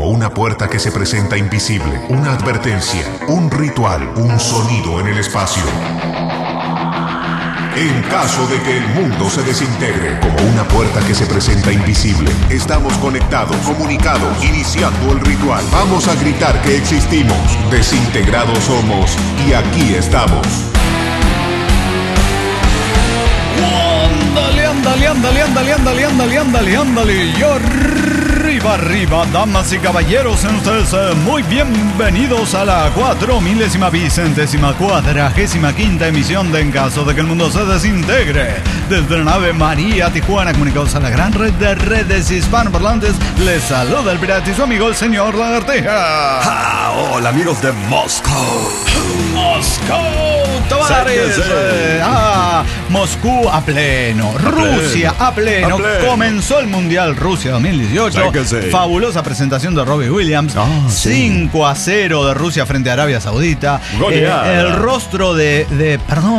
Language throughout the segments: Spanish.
como una puerta que se presenta invisible, una advertencia, un ritual, un sonido en el espacio. En caso de que el mundo se desintegre, como una puerta que se presenta invisible, estamos conectados, comunicados, iniciando el ritual. Vamos a gritar que existimos, desintegrados somos y aquí estamos. Ándale. Y arriba, damas y caballeros, sean ustedes muy bienvenidos a la 4000.000.045ª emisión de En Caso de que el Mundo se Desintegre. Desde la nave María Tijuana, comunicados a la gran red de redes hispanoparlantes, les saluda el pirata y su amigo el señor Lagartija. Hola amigos de Moscú. Tavares. Moscú a pleno, Rusia a pleno. Comenzó el Mundial Rusia 2018. Fabulosa presentación de Robbie Williams. 5-0 de Rusia frente a Arabia Saudita. El rostro de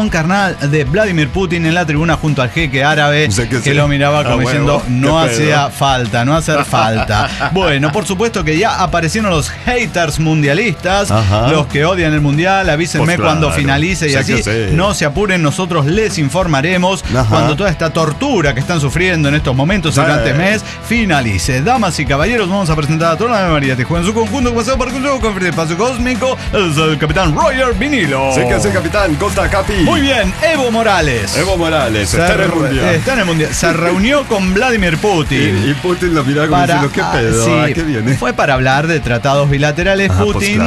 Vladimir Putin en la tribuna junto al jeque árabe que lo miraba como diciendo no hacía falta, no hacer falta. Bueno, por supuesto que ya aparecieron los haters mundialistas, los que odian el Mundial. Avísenme cuando finalice y así. No se apuren, nosotros les informaremos cuando toda esta tortura que están sufriendo en estos momentos durante el mes finalice. Damas y caballeros, vamos a presentar a toda la María Tijuana en su conjunto pasado por el espacio cósmico. Es el capitán Roger Vinilo. Sí, que es el capitán Costa Capi. Muy bien, Evo Morales está en el Mundial. Está en el Mundial. Se reunió con Vladimir Putin. Y Putin lo miraba como diciendo, ¿qué pedo? Sí, ¿Qué viene? fue para hablar de tratados bilaterales. Putin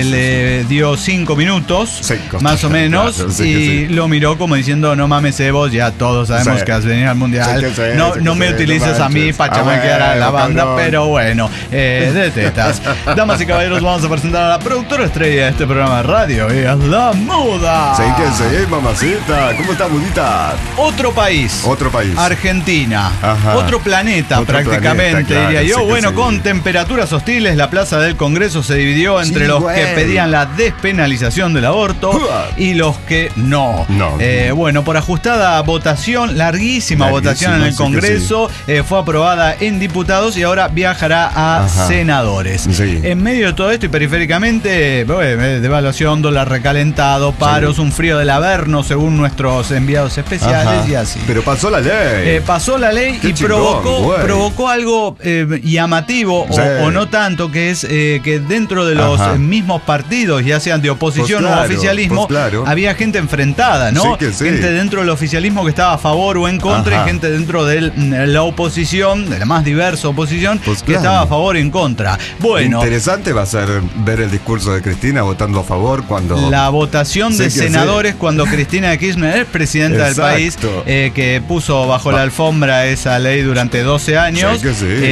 le dio 5 minutos, más o menos, y lo miró como diciendo, no mames Evo, ya todos sabemos que has venido al Mundial. No me utilices a mí para chamaquear a la banda, cabrón. Pero bueno, de tetas. Damas y caballeros, vamos a presentar a la productora estrella de este programa de radio, y es la Muda. Sí, mamacita. ¿Cómo está, Mudita? Otro país. Argentina. Otro planeta, prácticamente, diría yo. Bueno, con temperaturas hostiles, la plaza del Congreso se dividió entre los que pedían la despenalización del aborto y los que no. Bueno, por ajustada votación, larguísima votación en el Congreso, fue aprobada en diputados y ahora viajará a senadores. En medio de todo esto y periféricamente, devaluación, dólar recalentado, paros, un frío del Averno según nuestros enviados especiales y así. Pero pasó la ley. Pasó la ley y provocó algo llamativo o no tanto, que es que dentro de los mismos partidos, ya sean de oposición o oficialismo, había gente enfrentada, ¿no? Gente dentro del oficialismo que estaba a favor o en contra y gente dentro de la oposición, de la más diversa oposición, que estaba a favor y en contra. Bueno, interesante va a ser ver el discurso de Cristina votando a favor cuando... La votación de senadores cuando Cristina Kirchner es presidenta del país, que puso bajo la alfombra esa ley durante 12 años,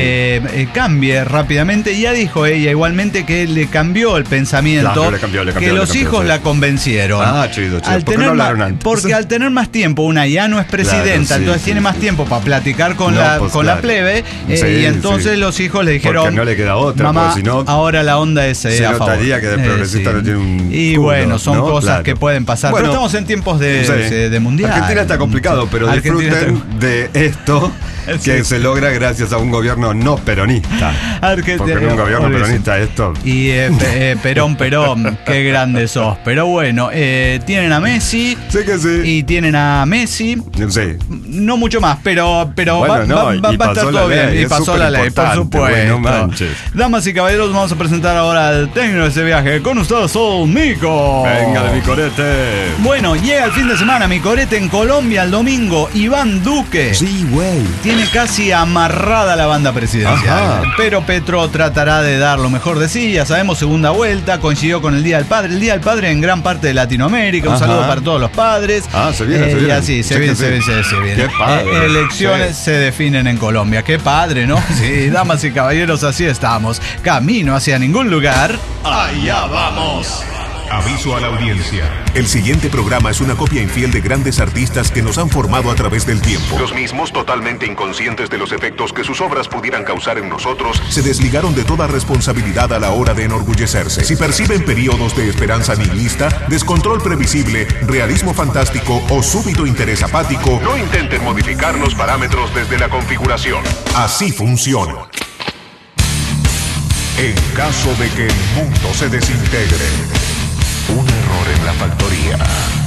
cambie rápidamente. Ya dijo ella igualmente que le cambió el pensamiento, que los hijos la convencieron. Chido. Porque al tener más tiempo, una ya no es presidenta, entonces tiene más tiempo para platicar con la plebe, y entonces los hijos le dijeron, porque no le queda otra, mamá, si no, ahora la onda es a favor. notaría que de progresista no tiene un y culo, bueno, son cosas que pueden pasar. Bueno, pero estamos en tiempos de mundial. Argentina está complicado, pero disfruten de esto que se logra gracias a un gobierno no peronista. Porque en un gobierno peronista esto... Y Perón, qué grande sos. Pero bueno, tienen a Messi. Y tienen a Messi. No mucho más, pero bueno, va a estar todo bien. Y pasó la ley, por supuesto. Bueno, damas y caballeros, vamos a presentar ahora al técnico de ese viaje. Con ustedes, Sol Mico. Venga de mi corete. Bueno, llega el fin de semana, mi corete en Colombia el domingo. Iván Duque. Sí, güey. Tiene casi amarrada la banda presidencial. Pero Petro tratará de dar lo mejor de sí. Ya sabemos, segunda vuelta, coincidió con el Día del Padre. El Día del Padre en gran parte de Latinoamérica. Un saludo para todos los padres. Se viene. Y así, se viene. Qué padre. Elecciones se definen en Colombia. Qué padre, ¿no? Sí, damas y caballeros, así estamos. Camino hacia ningún lugar. Allá vamos. Aviso a la audiencia. El siguiente programa es una copia infiel de grandes artistas que nos han formado a través del tiempo. Los mismos, totalmente inconscientes de los efectos que sus obras pudieran causar en nosotros, se desligaron de toda responsabilidad a la hora de enorgullecerse. Si perciben periodos de esperanza nihilista, descontrol previsible, realismo fantástico o súbito interés apático, no intenten modificar los parámetros desde la configuración. Así funciona. En caso de que el mundo se desintegre, un error en la factoría.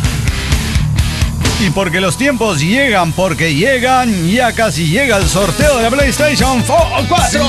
Y porque los tiempos llegan, porque llegan, ya casi llega el sorteo de la PlayStation 4.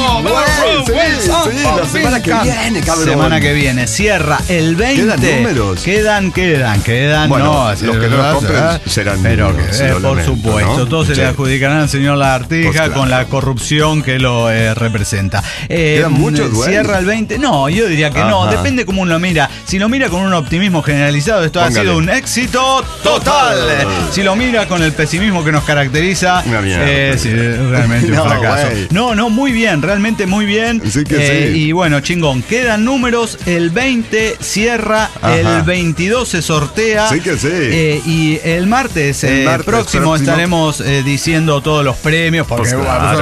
Sí, la semana que viene, cabrón. Semana que viene, cierra el 20. ¿Quedan números? Quedan. Bueno, no, los que no los compren serán pero números, por lamento, supuesto, ¿no? todos se le adjudicarán al señor Lagartija Pues claro. con la corrupción que lo representa. ¿Quedan muchos duelos? Cierra el 20. No, yo diría que no, depende cómo uno lo mira. Si lo mira con un optimismo generalizado, esto ha sido un éxito total. Si lo mira con el pesimismo que nos caracteriza, es realmente un fracaso. No, muy bien, realmente muy bien. Sí que sí. Y bueno, chingón, quedan números, el 20 cierra, el 22 se sortea. Sí que sí. Y el martes próximo estaremos diciendo todos los premios, porque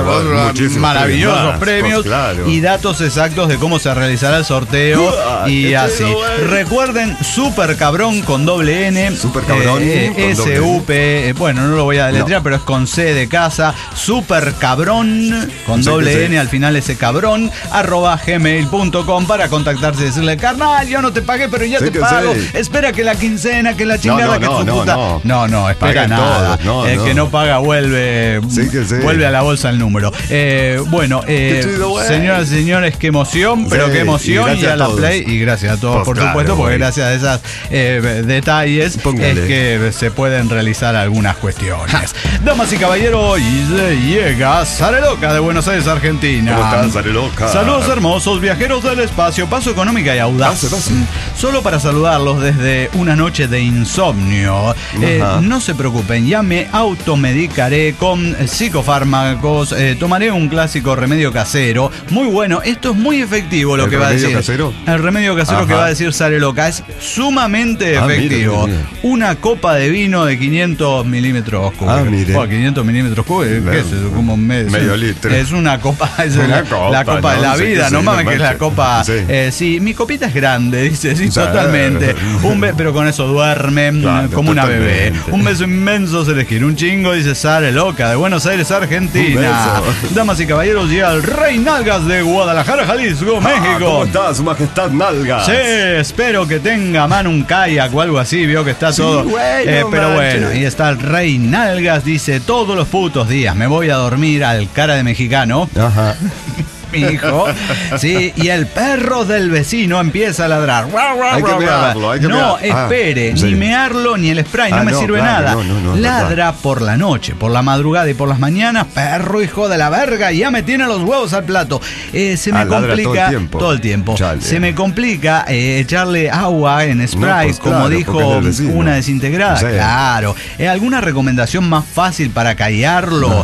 maravillosos premios y datos exactos de cómo se realizará el sorteo y así. Recuerden, Super Cabrón con doble N. Super Cabrón SUP. Bueno, no lo voy a deletrear, pero es con C de casa. Super Cabrón con doble N, al final ese cabrón, @gmail.com para contactarse y decirle: carnal, yo no te pagué, pero ya te pago. Espera que la quincena, que la chingada, que su puta. No, espera nada. El que no paga vuelve a la bolsa el número. Bueno, señoras y señores, qué emoción, pero qué emoción. Y a la Play, y gracias a todos, por supuesto, porque gracias a esos detalles es que se pueden realizar algunas cuestiones. Damas y caballeros, llega Zareloka de Buenos Aires, Argentina. ¿Cómo estás, Zareloka? Saludos hermosos, viajeros del espacio, paso económica y audaz. Pase. Solo para saludarlos desde una noche de insomnio. No se preocupen, ya me automedicaré con psicofármacos. Tomaré un clásico remedio casero. Muy bueno, esto es muy efectivo lo que va a decir. Casero? El remedio casero que va a decir Zareloka es sumamente efectivo. Mira. Una copa de vino de 500 milímetros cúbicos. 500 milímetros cúbicos, ¿qué es eso? Como medio litro. Es una copa, la copa de la vida, no mames, que es la copa. Sí, mi copita es grande, dice, sí, totalmente. Pero con eso duerme como una bebé. Un beso inmenso se les quiere un chingo, dice Zareloka de Buenos Aires, Argentina. Damas y caballeros, llega el Rey Nalgas de Guadalajara, Jalisco, México. ¿Cómo está, su majestad Nalgas? Sí, espero que tenga mano un kayak o algo así, vio que está todo. Pero bueno, y está el Rey Nalgas, dice: todos los putos días me voy a dormir al cara de mexicano. Mi hijo, sí, y el perro del vecino empieza a ladrar. Hay que mearlo. No, espere, ni mearlo ni el spray, no me sirve nada. Ladra por la noche, por la madrugada y por las mañanas. Perro hijo de la verga, ya me tiene los huevos al plato. Se me complica todo el tiempo. Chale. Se me complica echarle agua en spray, como dijo una desintegrada. Claro. ¿Alguna recomendación más fácil para callarlo?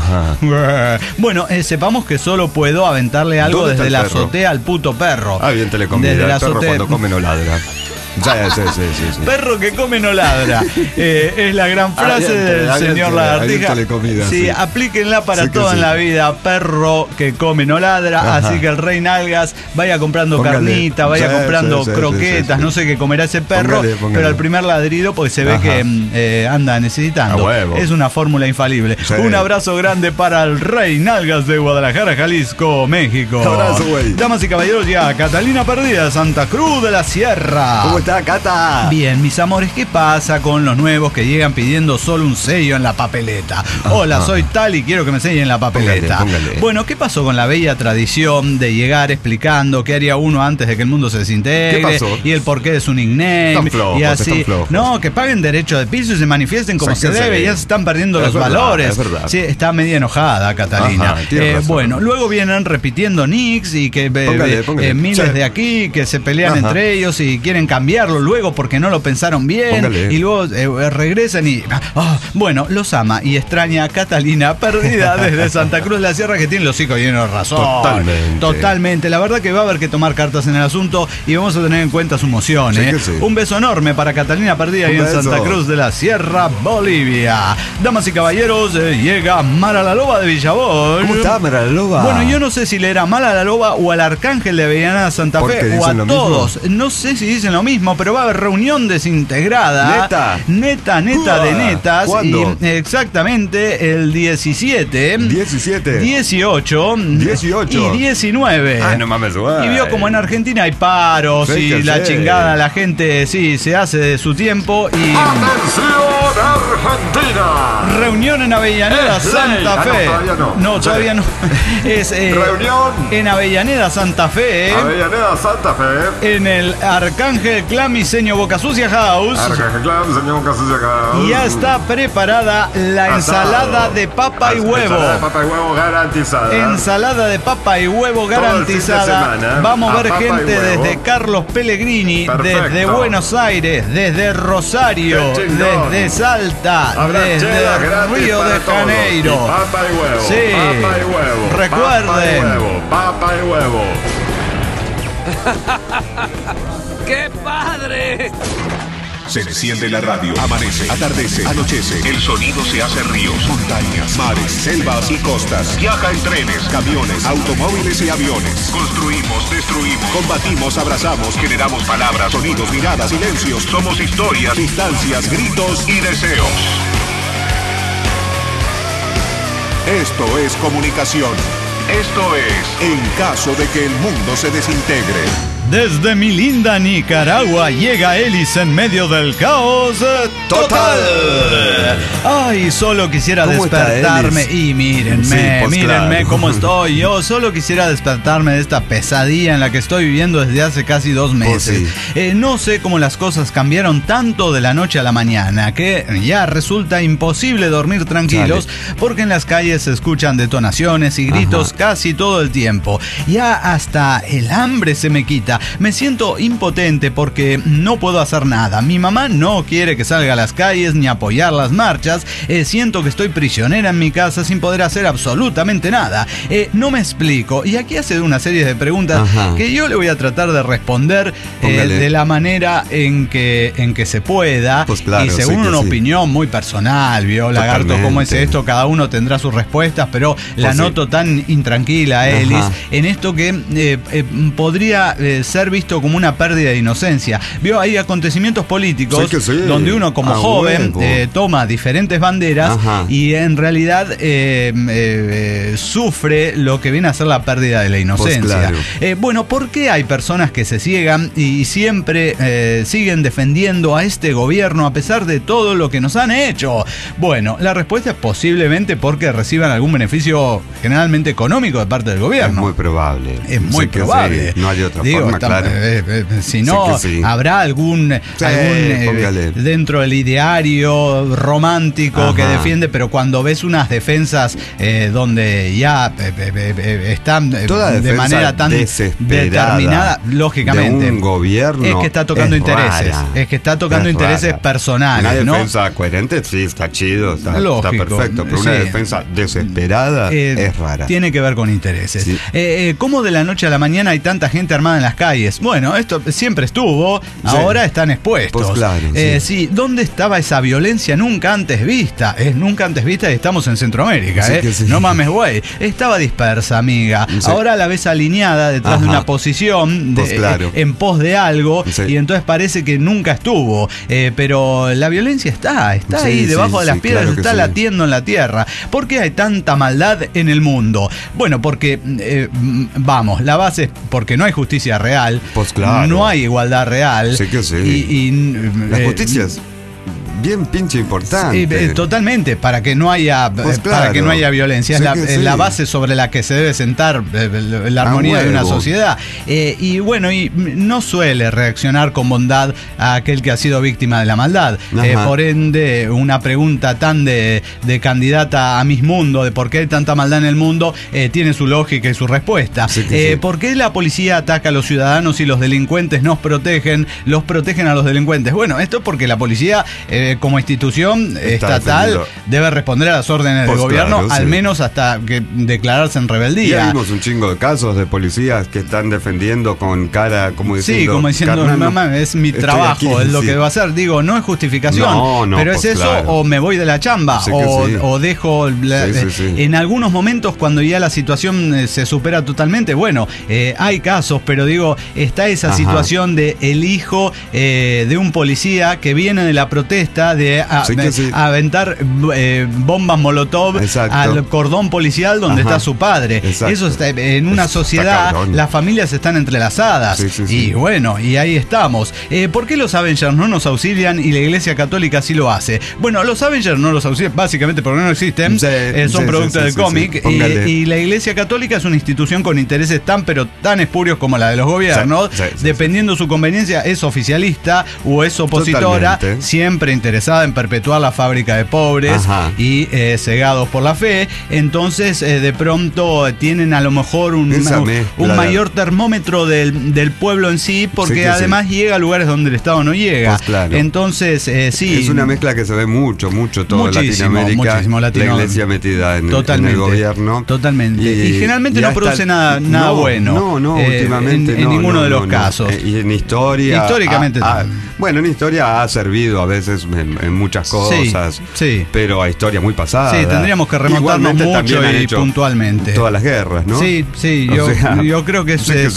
Bueno, sepamos que solo puedo aventarle algo desde la azotea al puto perro. Bien te le conviene. Desde la azotea, cuando come no ladra. Sí. Perro que come no ladra. Es la gran frase del señor Lagartija. Sí, aplíquenla para todo en la vida. Perro que come no ladra. Así que el Rey Nalgas vaya comprando carnita, vaya comprando croquetas, no sé qué comerá ese perro, pero al primer ladrido, porque se ve que anda necesitando. Es una fórmula infalible. Un abrazo grande para el Rey Nalgas de Guadalajara, Jalisco, México. Abrazo, güey. Damas y caballeros, ya Catalina Perdida, Santa Cruz de la Sierra. ¿Cómo está, Cata? Bien, mis amores, ¿qué pasa con los nuevos que llegan pidiendo solo un sello en la papeleta? Hola, soy tal y quiero que me sellen la papeleta. Póngale. Bueno, ¿qué pasó con la bella tradición de llegar explicando qué haría uno antes de que el mundo se desintegre? ¿Qué pasó? Y el porqué de su nickname. Y así. No, que paguen derecho de piso y se manifiesten como se debe. Ya se están perdiendo los valores. Es verdad. Sí, está media enojada, Catalina. Bueno, luego vienen repitiendo nicks y que miles de aquí que se pelean entre ellos y quieren cambiarlo luego porque no lo pensaron bien. Y luego regresan y bueno, los ama y extraña a Catalina Perdida desde Santa Cruz de la Sierra, que tiene los hijos llenos de razón. Totalmente. La verdad que va a haber que tomar cartas en el asunto y vamos a tener en cuenta su emoción. Un beso enorme para Catalina Perdida ahí en Santa Cruz de la Sierra, Bolivia. Damas y caballeros, llega Mara la Loba de Villabón. ¿Cómo está, Mara la Loba? Bueno, yo no sé si le era Mala la Loba o al Arcángel de Avellaneda Santa Fe o a todos. No sé si dicen lo mismo. mismo, pero va a haber reunión desintegrada. Neta de netas. ¿Cuándo? Y exactamente el 17. 17. 18. Y 19. Ah, no mames, güey. Y vio como en Argentina hay paros y la chingada, la gente se hace de su tiempo y... ¡Atención, Argentina! Reunión en Avellaneda, Santa Fe. No, todavía no. Es reunión en Avellaneda, Santa Fe. Avellaneda, Santa Fe. En el Arcángel Clamiseño Boca Sucia House. Arcángel Clamiseño Boca Sucia House. Ya está preparada la ensalada de papa y huevo. Ensalada de papa y huevo garantizada. Ensalada de papa y huevo garantizada. Vamos a ver gente desde Carlos Pellegrini, desde Buenos Aires, desde Rosario, desde Salta, desde Río de Janeiro. Papa y huevo. Sí. Papa y huevo. Recuerden. Papa y huevo. ¡Qué padre! Se enciende la radio, amanece, atardece, anochece. El sonido se hace ríos, montañas, mares, selvas y costas. Viaja en trenes, camiones, automóviles y aviones. Construimos, destruimos, combatimos, abrazamos, generamos palabras, sonidos, miradas, silencios. Somos historias, distancias, gritos y deseos. Esto es comunicación. Esto es En caso de que el mundo se desintegre. Desde mi linda Nicaragua llega Elis en medio del caos total. Ay, solo quisiera despertarme. Y mírenme cómo estoy. Yo solo quisiera despertarme de esta pesadilla en la que estoy viviendo desde hace casi 2 meses. No sé cómo las cosas cambiaron tanto de la noche a la mañana que ya resulta imposible dormir tranquilos porque en las calles se escuchan detonaciones y gritos casi todo el tiempo. Ya hasta el hambre se me quita. Me siento impotente porque no puedo hacer nada. Mi mamá no quiere que salga a las calles ni apoyar las marchas. Siento que estoy prisionera en mi casa sin poder hacer absolutamente nada. No me explico. Y aquí hace una serie de preguntas que yo le voy a tratar de responder de la manera en que se pueda. Pues claro, y según una opinión muy personal, ¿vio, Lagarto? ¿Cómo es esto? Cada uno tendrá sus respuestas, pero la noto tan intranquila, Elis, en esto que podría ser visto como una pérdida de inocencia. Vio, hay acontecimientos políticos donde uno como joven toma diferentes banderas y en realidad sufre lo que viene a ser la pérdida de la inocencia. Bueno, ¿por qué hay personas que se ciegan y siempre siguen defendiendo a este gobierno a pesar de todo lo que nos han hecho? Bueno, la respuesta es posiblemente porque reciban algún beneficio generalmente económico de parte del gobierno. Es muy probable. Es muy probable. No hay otra forma, claro. Si no, habrá algún dentro del ideario romántico que defiende, pero cuando ves unas defensas donde ya están de manera tan determinada, lógicamente, de un gobierno es que está tocando intereses, es que está tocando intereses personales. Una defensa coherente, sí, está chido, está perfecto, pero una defensa desesperada es rara. Tiene que ver con intereses. ¿Cómo de la noche a la mañana hay tanta gente armada en las calles? Bueno, esto siempre estuvo, ahora están expuestos. Pues claro, sí, ¿dónde estaba esa violencia nunca antes vista? Es nunca antes vista y estamos en Centroamérica, no mames, güey. Estaba dispersa, amiga. Ahora la ves alineada detrás de una posición en pos de algo y entonces parece que nunca estuvo. Pero la violencia está ahí, debajo de las piedras, está latiendo en la tierra. ¿Por qué hay tanta maldad en el mundo? Bueno, porque, la base es porque no hay justicia real. Pues claro. No hay igualdad real. La justicia es bien pinche importante. Totalmente, para que no haya para que no haya violencia. Es la base sobre la que se debe sentar la armonía de una sociedad. Y no suele reaccionar con bondad a aquel que ha sido víctima de la maldad. Por ende, una pregunta tan de candidata a Miss Mundo, de por qué hay tanta maldad en el mundo, tiene su lógica y su respuesta. ¿Por qué la policía ataca a los ciudadanos y los delincuentes los protegen a los delincuentes? Bueno, esto es porque la policía como institución estatal debe responder a las órdenes del gobierno, claro, al menos hasta que declararse en rebeldía. Ya vimos un chingo de casos de policías que están defendiendo con cara, como diciendo... Sí, como diciendo, mamá, es mi trabajo, es lo que debo hacer. Digo, no es justificación, pero es eso, claro. O me voy de la chamba, o dejo... En algunos momentos, cuando ya la situación se supera totalmente, bueno, hay casos, pero digo, está esa situación de el hijo de un policía que viene de la protesta de aventar bombas molotov al cordón policial donde está su padre. Eso está, en una sociedad, las familias están entrelazadas. Y bueno, y ahí estamos. ¿Por qué los Avengers no nos auxilian y la Iglesia Católica sí lo hace? Bueno, los Avengers no los auxilian básicamente porque no existen, son productos del cómic, y la Iglesia Católica es una institución con intereses tan espurios como la de los gobiernos. Dependiendo su conveniencia, es oficialista o es opositora, siempre interesada en perpetuar la fábrica de pobres y cegados por la fe. Entonces de pronto tienen a lo mejor un mayor termómetro del pueblo en sí, porque además llega a lugares donde el Estado no llega. Entonces sí, es una mezcla que se ve mucho todo en Latinoamérica, la Iglesia metida en el gobierno. Totalmente. Y generalmente no produce nada bueno. No, últimamente en ninguno de los casos. Y en historia... Históricamente bueno, en historia ha servido a veces en muchas cosas, pero a historia muy pasada. Sí, tendríamos que remontarnos mucho y puntualmente. Todas las guerras, ¿no? Sí, yo creo que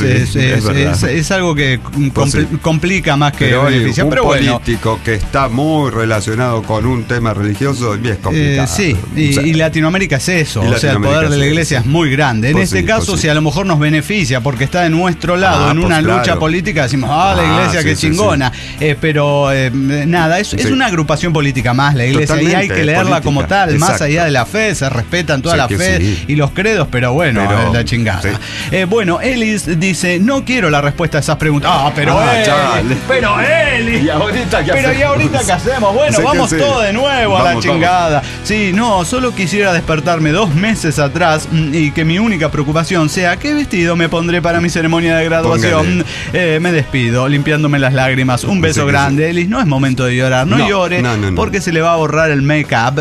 es algo que complica más que beneficia. Pero un político que está muy relacionado con un tema religioso es complicado. Y Latinoamérica es eso. O sea, el poder de la Iglesia es muy grande. En este caso, si a lo mejor nos beneficia porque está de nuestro lado en una lucha política, decimos, la Iglesia qué chingona. Pero nada, es una agrupación política más la Iglesia, y hay que leerla como tal, más allá de la fe, se respetan toda la fe y los credos, pero bueno, la chingada. Bueno, Ellis dice, no quiero la respuesta a esas preguntas. Pero Ellis, ¿y ahorita qué hacemos? Bueno, vamos todos de nuevo a la chingada. Sí, no, solo quisiera despertarme 2 meses atrás y que mi única preocupación sea qué vestido me pondré para mi ceremonia de graduación. Me despido, limpiándome las lágrimas. Un beso grande, Ellis. No es momento de llorar, no llore, porque se le va a borrar el make-up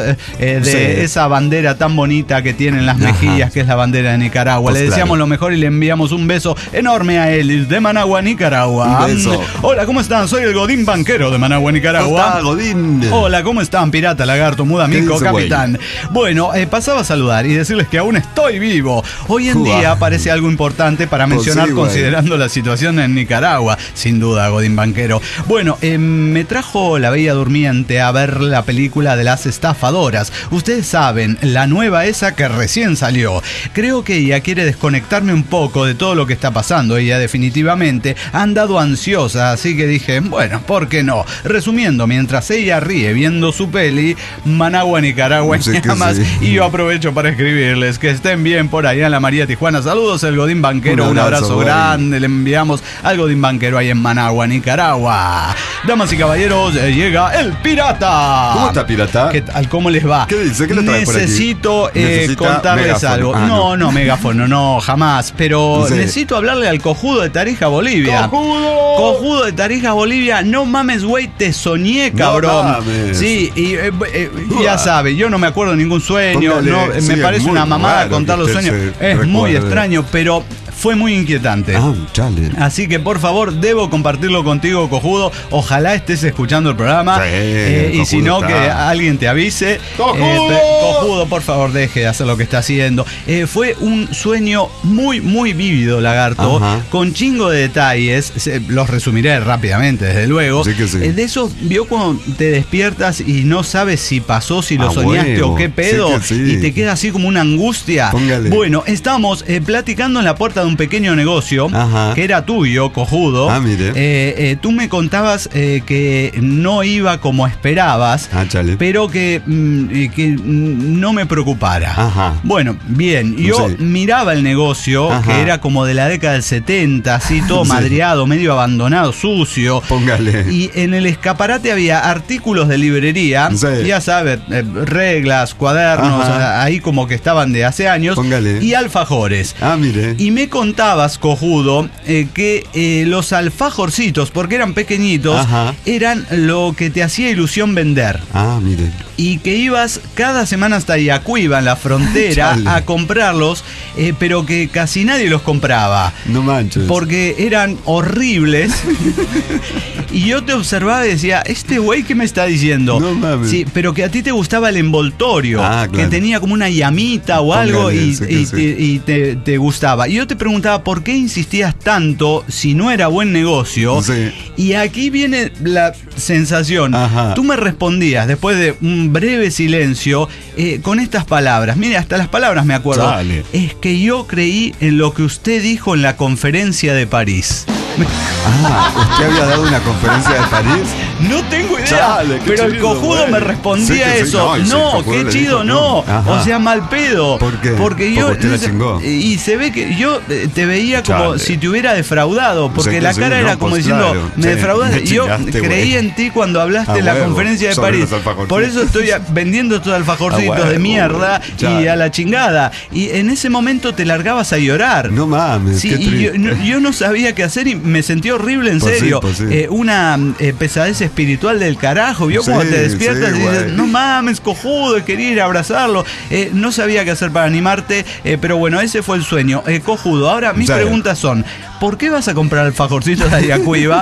de esa bandera tan bonita que tienen las mejillas, que es la bandera de Nicaragua. Le deseamos lo mejor y le enviamos un beso enorme a Ellis de Managua, Nicaragua. Un beso. Hola, ¿cómo están? Soy el Godín Banquero de Managua, Nicaragua. ¿Cómo está, Godín? Hola, ¿cómo están? Pirata, lagarto, muda, mico, capitán. Bueno, pasaba a saludar y decirles que aún estoy vivo. Hoy en día parece algo importante para mencionar, considerando la situación en Nicaragua. Sin duda, Godín Banquero. Bueno, me trajo la Bella Durmiente a ver la película de las estafadoras. Ustedes saben, la nueva esa que recién salió. Creo que ella quiere desconectarme un poco de todo lo que está pasando. Ella definitivamente ha andado ansiosa, así que dije, bueno, ¿por qué no? Resumiendo, mientras ella ríe viendo su peli, Managua, Nicaragua en llamas, y yo aprovecho para escribirles que estén bien por allá en la María Tijuana. Saludos, el Godín Banquero, un abrazo grande, le enviamos al Godín Banquero ahí en Managua, Nicaragua. Damas y caballeros, llega el Pirata. ¿Cómo está, Pirata? ¿Qué tal? ¿Cómo les va? ¿Qué dice? ¿Qué le trae Necesito contarles megáfono. Algo. No, megáfono, no, jamás. Pero necesito hablarle al cojudo de Tarija, Bolivia. ¡Cojudo de Tarija, Bolivia! No mames, güey, te soñé, cabrón. No mames. Sí, y ya sabe, yo no me acuerdo de ningún sueño. Me parece una mamada contar los sueños. Es muy extraño, pero fue muy inquietante. Así que por favor, debo compartirlo contigo, cojudo. Ojalá estés escuchando el programa. Y si no, que alguien te avise. Cojudo, por favor, deje de hacer lo que está haciendo. Fue un sueño muy, muy vívido, lagarto, con chingo de detalles. Los resumiré rápidamente, desde luego. De eso, vio cuando te despiertas y no sabes si pasó, si lo soñaste o qué pedo, y te queda así como una angustia. Bueno, estamos platicando en la puerta de un pequeño negocio que era tuyo, cojudo. Tú me contabas que no iba como esperabas, pero que no me preocupara. Bueno, bien, yo miraba el negocio, que era como de la década del 70, así todo madreado, medio abandonado, sucio. Y en el escaparate había artículos de librería, ya sabes, reglas, cuadernos, ahí como que estaban de hace años, y alfajores. Y me contabas, cojudo, que los alfajorcitos, porque eran pequeñitos, eran lo que te hacía ilusión vender. Ah, mire. Y que ibas cada semana hasta Yacuiba, en la frontera, a comprarlos, pero que casi nadie los compraba. No manches. Porque eran horribles. Y yo te observaba y decía, ¿este güey qué me está diciendo? No mames. Sí, pero que a ti te gustaba el envoltorio, claro. que tenía como una llamita o algo y te gustaba. Y yo te preguntaba, ¿por qué insistías tanto si no era buen negocio? Sí. Y aquí viene la sensación. Tú me respondías, después de un breve silencio, con estas palabras. Mire, hasta las palabras me acuerdo. Dale. Es que yo creí en lo que usted dijo en la conferencia de París. ¿Usted había dado una conferencia de París? No tengo idea, pero el cojudo me respondía eso. No, qué chido, no. O sea, mal pedo. ¿Por qué? Porque yo usted la chingó. Y se ve que yo te veía como si te hubiera defraudado, porque la cara era como diciendo, me defraudaste. Yo creí en ti cuando hablaste en la conferencia de París. Por eso estoy vendiendo estos alfajorcitos de mierda y a la chingada. Y en ese momento te largabas a llorar. No mames, sí, qué triste. Y yo no sabía qué hacer y me sentí horrible, en serio. Una pesadez espiritual del carajo. Vio cuando te despiertas y dices, no mames, cojudo, quería ir a abrazarlo. No sabía qué hacer para animarte, pero bueno, ese fue el sueño. Cojudo, ahora mis preguntas son, ¿por qué vas a comprar alfajorcitos de Ayacuiba?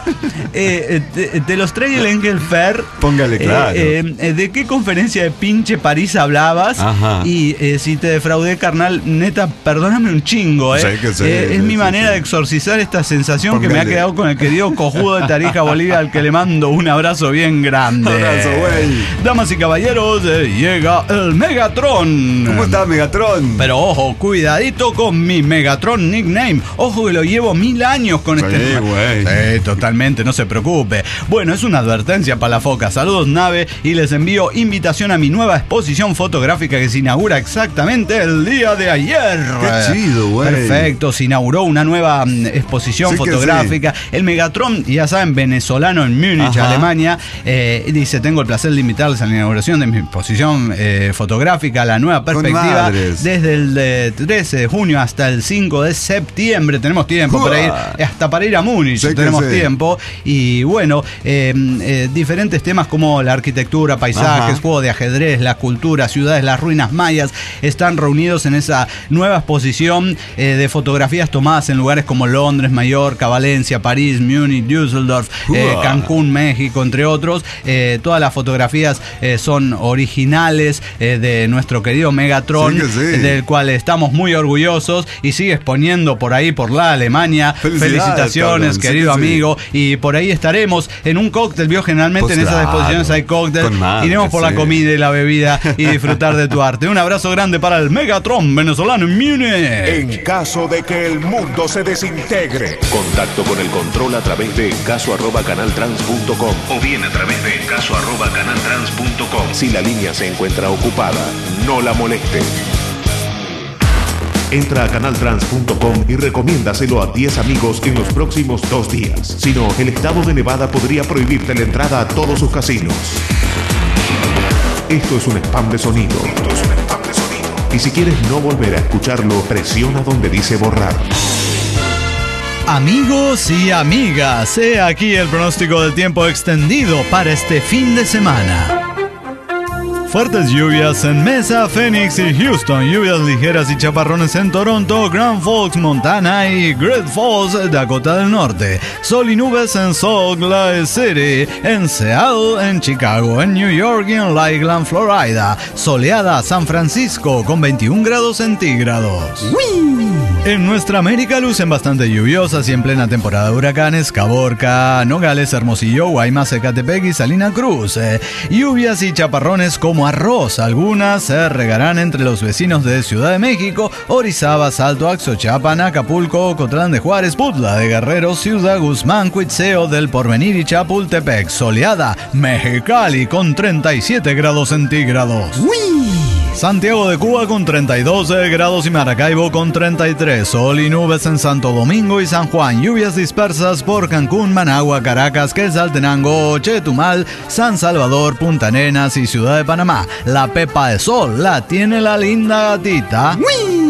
Te los trae el Engelfer. Póngale claro. ¿De qué conferencia de pinche París hablabas? Y si te defraudé, carnal, neta, perdóname un chingo. Es mi manera de exorcizar esta sensación que me ha quedado con el querido cojudo de Tarija, Bolivia, al que le mando un abrazo bien grande. Abrazo, güey. Damas y caballeros, llega el Megatron. ¿Cómo está, Megatron? Pero ojo, cuidadito con mi Megatron nickname. Ojo que lo llevo 1000 años con este. Güey. Totalmente, no se preocupe. Bueno, es una advertencia para la foca. Saludos, nave, y les envío invitación a mi nueva exposición fotográfica que se inaugura exactamente el día de ayer. Qué chido, güey. Perfecto, se inauguró una nueva exposición fotográfica. El Megatron, ya saben, venezolano en Múnich, Alemania. Dice, tengo el placer de invitarles a la inauguración de mi exposición fotográfica, La Nueva Perspectiva, desde el 13 de junio hasta el 5 de septiembre. Tenemos tiempo para ir, hasta para ir a Múnich tenemos tiempo. Y bueno, diferentes temas como la arquitectura, paisajes, juegos de ajedrez, la cultura, ciudades, las ruinas mayas, están reunidos en esa nueva exposición de fotografías tomadas en lugares como Londres, Mallorca, Valencia, París, Múnich, Düsseldorf, Cancún, México, entre otros. Todas las fotografías son originales de nuestro querido Megatron, del cual estamos muy orgullosos, y sigue exponiendo por ahí, por la Alemania. Felicitaciones, querido amigo. Y por ahí estaremos en un cóctel. Vio, generalmente en esas exposiciones hay cóctel. Iremos por la comida y la bebida y disfrutar de tu arte. Un abrazo grande para el Megatron venezolano en Múnich. En caso de que el mundo se desintegre, contacto con el control a través de caso@canaltrans.com o bien a través de caso@canaltrans.com. Si la línea se encuentra ocupada, no la moleste. Entra a canaltrans.com y recomiéndaselo a 10 amigos en los próximos 2 días. Si no, el estado de Nevada podría prohibirte la entrada a todos sus casinos. Esto es un spam de sonido. Y si quieres no volver a escucharlo, presiona donde dice borrar. Amigos y amigas, he aquí el pronóstico del tiempo extendido para este fin de semana. Fuertes lluvias en Mesa, Phoenix y Houston. Lluvias ligeras y chaparrones en Toronto, Grand Forks, Montana y Great Falls, Dakota del Norte. Sol y nubes en Salt Lake City, en Seattle, en Chicago, en New York y en Lakeland, Florida. Soleada San Francisco con 21 grados centígrados. En nuestra América lucen bastante lluviosas y en plena temporada de huracanes Caborca, Nogales, Hermosillo, Guaymas, Ecatepec y Salina Cruz. Lluvias y chaparrones como arroz. Algunas se regarán entre los vecinos de Ciudad de México, Orizaba, Salto, Axochapan, Acapulco, Ocotlán de Juárez, Putla de Guerrero, Ciudad Guzmán, Cuitzeo del Porvenir y Chapultepec. Soleada Mexicali con 37 grados centígrados. Santiago de Cuba con 32 grados y Maracaibo con 33. Sol y nubes en Santo Domingo y San Juan. Lluvias dispersas por Cancún, Managua, Caracas, Quetzaltenango, Chetumal, San Salvador, Punta Arenas y Ciudad de Panamá. La pepa de sol la tiene la linda gatita.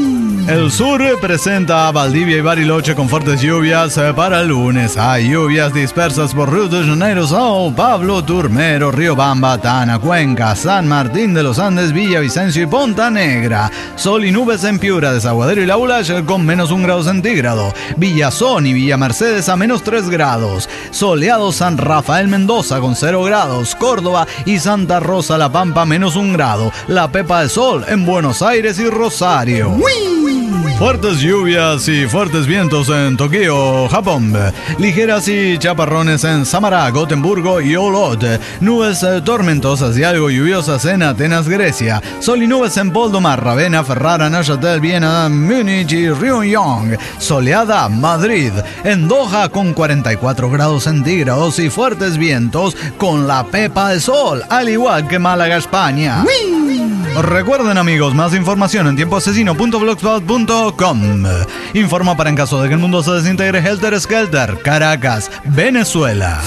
El sur presenta a Valdivia y Bariloche con fuertes lluvias para el lunes. Hay lluvias dispersas por Río de Janeiro, Sao Paulo, Turmero, Riobamba, Tana, Cuenca, San Martín de los Andes, Villavicencio y Ponta Negra. Sol y nubes en Piura, Desaguadero y La Ulache con menos 1 grado centígrado. Villazón y Villa Mercedes a menos 3 grados. Soleado San Rafael Mendoza con 0 grados. Córdoba y Santa Rosa La Pampa menos 1 grado. La Pepa del Sol en Buenos Aires y Rosario. ¡Uy! Fuertes lluvias y fuertes vientos en Tokio, Japón. Ligeras y chaparrones en Samara, Gotemburgo y Olot. Nubes tormentosas y algo lluviosas en Atenas, Grecia. Sol y nubes en Poldomar, Ravenna, Ferrara, Neuchâtel, Viena, Múnich y Ryong. Soleada, Madrid. En Doha con 44 grados centígrados y fuertes vientos con la Pepa del Sol, al igual que Málaga, España. ¡Wii! Recuerden, amigos, más información en tiempoasesino.blogspot.com. Informa para en caso de que el mundo se desintegre. Helter Skelter, Caracas, Venezuela.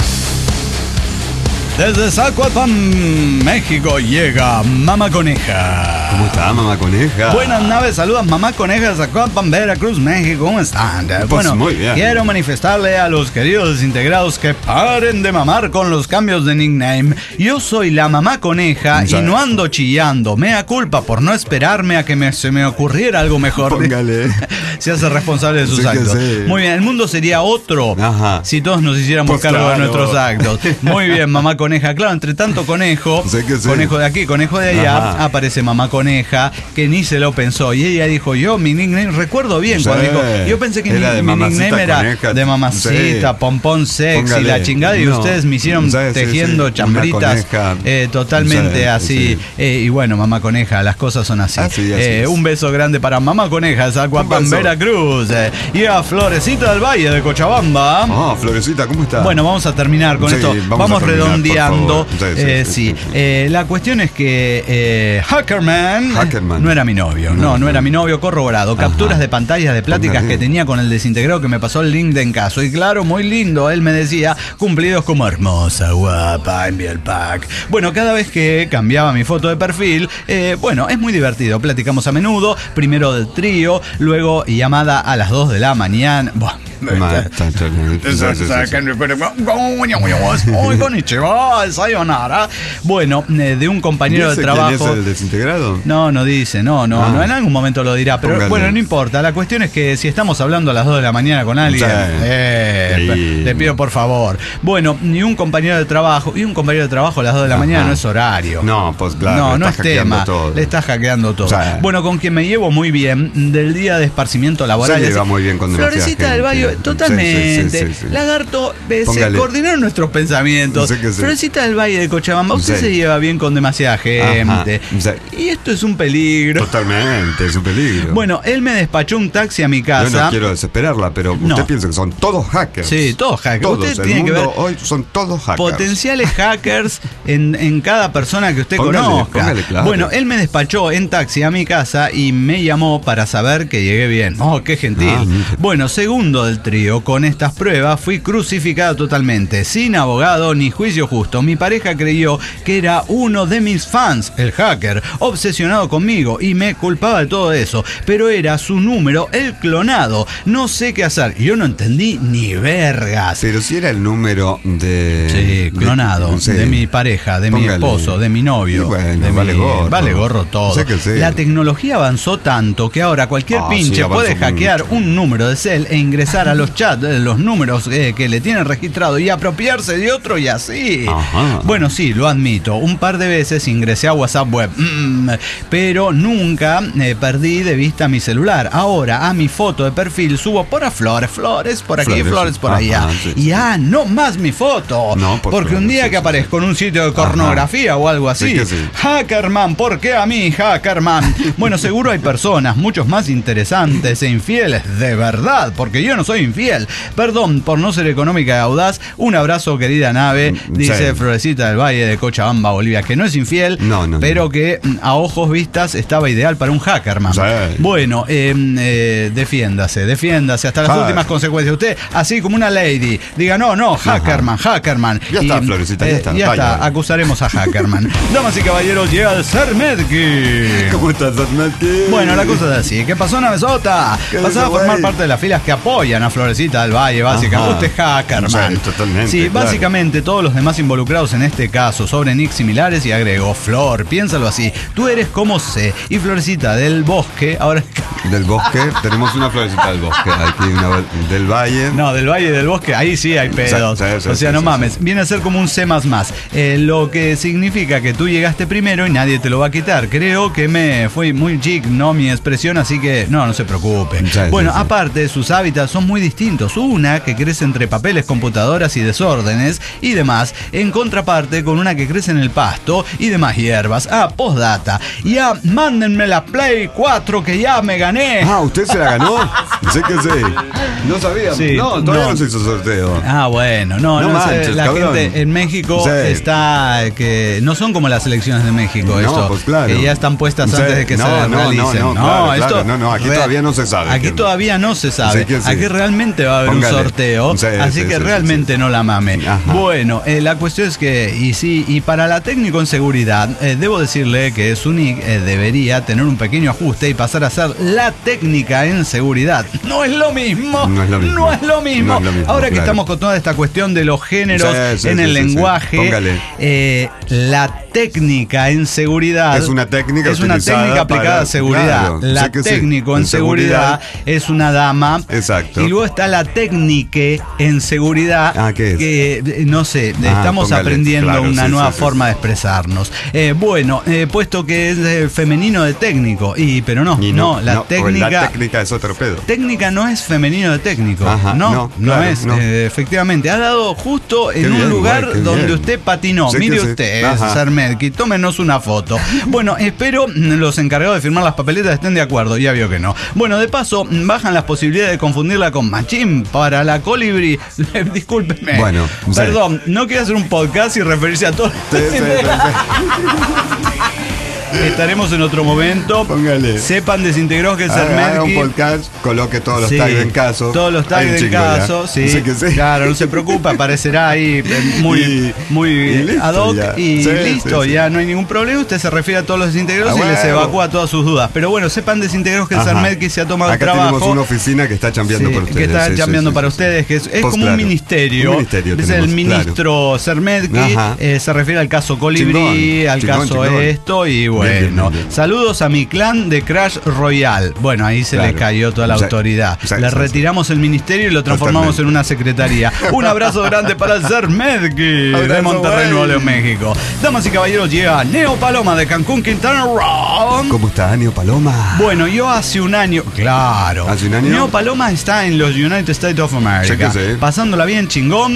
Desde Zacualpan, México, llega Mamá Coneja. ¿Cómo está, Mamá Coneja? Buenas naves, saludos, Mamá Coneja de Zacualpan, Veracruz, México. ¿Cómo están? Pues bueno, muy bien. Quiero manifestarle a los queridos desintegrados que paren de mamar con los cambios de nickname. Yo soy la Mamá Coneja y no ando chillando. Mea culpa por no esperarme a que se me ocurriera algo mejor. Póngale. Se hace responsable de sus actos. Muy bien, el mundo sería otro si todos nos hiciéramos cargo de nuestros actos. Muy bien, Mamá Coneja. Claro, entre tanto conejo, conejo de aquí, conejo de allá, aparece Mamá Coneja, que ni se lo pensó. Y ella dijo, mi nickname, recuerdo bien cuando dijo, yo pensé que mi nickname era coneja, de mamacita, pompón sexy, la chingada, y ustedes me hicieron tejiendo chambritas totalmente así. Y bueno, Mamá Coneja, las cosas son así. Un beso grande para Mamá Coneja, Zacualpan, Veracruz. Y a Florecita del Valle de Cochabamba. Florecita, ¿cómo está? Bueno, vamos a terminar con esto. Vamos redondeando. La cuestión es que Hackerman no era mi novio. No era mi novio, corroborado. Capturas de pantallas de pláticas que tenía con el desintegrado que me pasó el link de en caso. Y claro, muy lindo. Él me decía, cumplidos como hermosa, guapa, envía el pack. Bueno, cada vez que cambiaba mi foto de perfil, bueno, es muy divertido. Platicamos a menudo. Primero del trío, luego llamada a las 2 de la mañana. Bueno, de un compañero de trabajo. ¿Quién es el desintegrado? No dice, no, en algún momento lo dirá, pero bueno, no importa. La cuestión es que si estamos hablando a las 2 de la mañana con alguien, le pido por favor. Bueno, ni un compañero de trabajo, y un compañero de trabajo a las 2 de la mañana no es horario. No, pues claro, no es tema, le está hackeando todo. Bueno, con quien me llevo muy bien, del día de esparcimiento laboral. Se lleva muy bien con Florecita del Valle, totalmente. Lagarto, se coordinaron nuestros pensamientos. Florecita del Valle de Cochabamba, usted se lleva bien con demasiada gente. Y esto es un peligro. Totalmente, es un peligro. Bueno, él me despachó un taxi a mi casa. Yo no quiero desesperarla, pero usted piensa que son todos hackers. Sí, todos hackers. Todos, usted tiene que ver hoy son todos hackers. Potenciales hackers en cada persona que usted conozca. Claro. Bueno, él me despachó en taxi a mi casa y me llamó para saber que llegué bien. Qué gentil. Bueno, segundo del trío, con estas pruebas fui crucificado totalmente, sin abogado ni juicio justo. Mi pareja creyó que era uno de mis fans, el hacker, obsesionado conmigo, y me culpaba de todo eso, pero era su número, el clonado. No sé qué hacer. Yo no entendí ni vergas. Pero si era el número de... Sí, clonado, de mi pareja, de mi esposo, de mi novio. Bueno, vale gorro todo. La tecnología avanzó tanto que ahora cualquier pinche puede hackear un número de cel e ingresar a los chats, los números que le tienen registrado y apropiarse de otro y así. Bueno, sí, lo admito. Un par de veces ingresé a WhatsApp web, pero nunca perdí de vista mi celular. Ahora a mi foto de perfil subo flores por aquí, flores por allá. Y no más mi foto. Porque un día que aparezco en un sitio de pornografía o algo así. Hackerman, ¿por qué a mí, Hackerman? Bueno, seguro hay personas muchos más interesantes e infieles de verdad, porque yo no soy soy infiel. Perdón por no ser económica y audaz. Un abrazo, querida nave, dice Florecita del Valle de Cochabamba, Bolivia, que no es infiel, pero que a ojos vistas estaba ideal para un hackerman. Bueno, defiéndase hasta las últimas consecuencias. Usted, así como una lady, diga no, hackerman. Ya está, Florecita, ya está, acusaremos a hackerman. Damas y caballeros, llega el Sermedki. ¿Cómo estás, Sermedki? Bueno, la cosa es así. ¿Qué pasó, Navezota? Pasaba a formar parte de las filas que apoyan a Florecita del Valle, básicamente. Usted es hackerman. Totalmente. Sí, básicamente todos los demás involucrados en este caso sobre nicks similares, y agregó: Flor, piénsalo así, tú eres como C y Florecita del Bosque. Ahora del Bosque, tenemos una Florecita del Bosque, aquí una del Valle. No, del Valle y del Bosque, ahí sí hay pedos. O sea, no mames, viene a ser como un C++. Lo que significa que tú llegaste primero y nadie te lo va a quitar. Creo que me fue muy chic, ¿no? Mi expresión, así que no se preocupe. Bueno, aparte, sus hábitats son muy distintos. Una que crece entre papeles, computadoras y desórdenes y demás, en contraparte con una que crece en el pasto y demás hierbas. Postdata. Ya, mándenme la Play 4 que ya me gané. ¿Usted se la ganó? Sé que sí. No sabía. Sí, no, todavía no se hizo sorteo. Bueno, no manches, la cabrón. Gente en México está que no son como las elecciones de México, pues claro. Que ya están puestas antes de que se realicen. Aquí todavía no se sabe. Aquí todavía no se sabe. Aquí realmente va a haber un sorteo, así que realmente no la mame. Bueno, la cuestión es que, y para la técnico en seguridad, debo decirle que su nick debería tener un pequeño ajuste y pasar a ser la técnica en seguridad. No es lo mismo. No es lo mismo. Ahora que estamos con toda esta cuestión de los géneros en el lenguaje, la técnica en seguridad es una técnica aplicada a seguridad. La técnico en seguridad es una dama. Exacto. Y luego está la técnica en seguridad, que no sé, estamos aprendiendo una nueva forma de expresarnos. Bueno, puesto que es femenino de técnico, pero no, la técnica. La técnica es otro pedo. Técnica no es femenino de técnico. No es. Efectivamente, ha dado justo en un lugar donde usted patinó. Mire usted, Sermedki, tómenos una foto. Bueno, espero los encargados de firmar las papeletas estén de acuerdo. Ya vio que no. Bueno, de paso, bajan las posibilidades de confundirla con Machín para la Colibri. Discúlpeme. Bueno, perdón, no quiero hacer un podcast y referirse a todo. Estaremos en otro momento. Póngale. Sepan desintegrados que el Sermedki. Un podcast, coloque todos los tags en caso. Todos los tags en caso, sí. Claro, no se preocupe, aparecerá ahí muy listo, ad hoc y listo, ya no hay ningún problema. Usted se refiere a todos los desintegrados y les evacúa todas sus dudas. Pero bueno, sepan desintegrados que el Sermedki se ha tomado el trabajo. Acá tenemos una oficina que está chambeando por ustedes. Que está chambeando para ustedes, que es como un ministerio. Es el ministro Sermedki, se refiere al caso Colibri, al caso esto y bueno, saludos a mi clan de Crash Royale. Bueno, ahí se le cayó toda la autoridad. Le retiramos el ministerio y lo transformamos en una secretaría. Un abrazo grande para el Sermedki de Monterrey, Nuevo León, México. Damas y caballeros, llega Neo Paloma de Cancún, Quintana Roo. ¿Cómo está, Neo Paloma? Bueno, yo hace un año, claro. ¿Hace un año? Neo Paloma está en los United States of America, pasándola bien chingón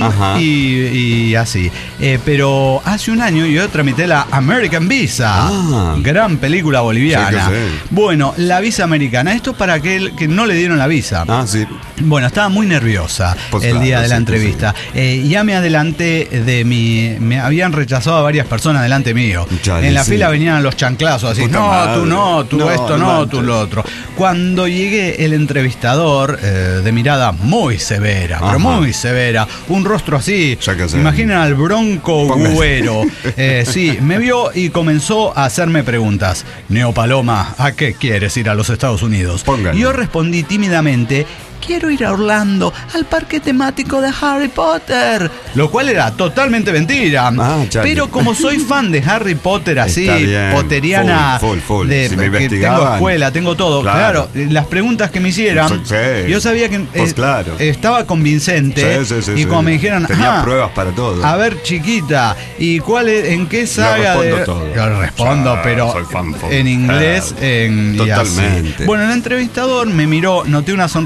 y así. Pero hace un año yo tramité la American Visa. Gran película boliviana. Bueno, la visa americana. Esto es para aquel que no le dieron la visa. Bueno, estaba muy nerviosa el día de la entrevista. Ya me adelanté me habían rechazado a varias personas delante mío. En la fila venían los chanclazos así. Tú esto no, tú lo otro. Cuando llegué, el entrevistador, de mirada muy severa, pero muy severa, un rostro así. Imaginen al Bronco Güero. Sí, me vio y comenzó a hacerme preguntas. Neo Paloma, ¿a qué quieres ir a los Estados Unidos? Yo respondí tímidamente: quiero ir a Orlando, al parque temático de Harry Potter. Lo cual era totalmente mentira. Pero como soy fan de Harry Potter, así, potteriana, full. Si me que tengo escuela, tengo todo. Claro, las preguntas que me hicieran, yo sabía que estaba convincente. Y como me dijeran, tenía pruebas para todo. A ver, chiquita, ¿y en qué saga Yo respondo, pero en inglés, totalmente. Bueno, el entrevistador me miró, noté una sonrisa y